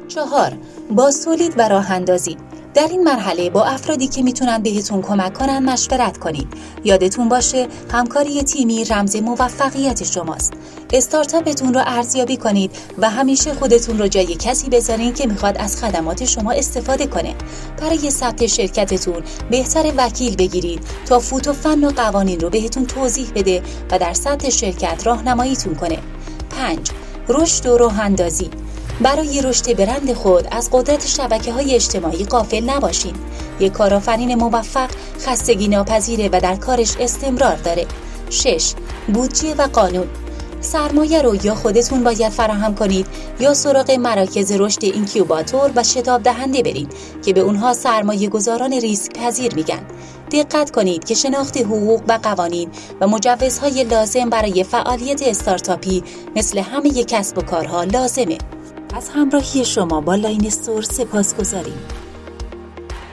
4. باز تولید و راه اندازی. در این مرحله با افرادی که میتونن بهتون کمک کنن مشورت کنید. یادتون باشه همکاری تیمی رمز موفقیت شماست. استارتاپتون رو ارزیابی کنید و همیشه خودتون رو جای کسی بذارین که میخواد از خدمات شما استفاده کنه. برای ثبت شرکتتون بهتر وکیل بگیرید تا فوت و فن و قوانین رو بهتون توضیح بده و در ثبت شرکت راهنماییتون کنه. 5. رشد و راه اندازی. برای رشد برند خود از قدرت شبکه‌های اجتماعی غافل نباشین. یک کارآفرین موفق خستگی ناپذیره و در کارش استمرار داره. 6. بودجه و قانون. سرمایه رو یا خودتون باید فراهم کنید یا سراغ مراکز رشد اینکیوباتور و شتاب دهنده برید که به اونها سرمایه گذاران ریسک پذیر میگن. دقت کنید که شناخت حقوق و قوانین و مجوزهای لازم برای فعالیت استارتاپی مثل همه کسب و کارها لازمه. از همراهی شما با لاین استور سپاسگزاریم.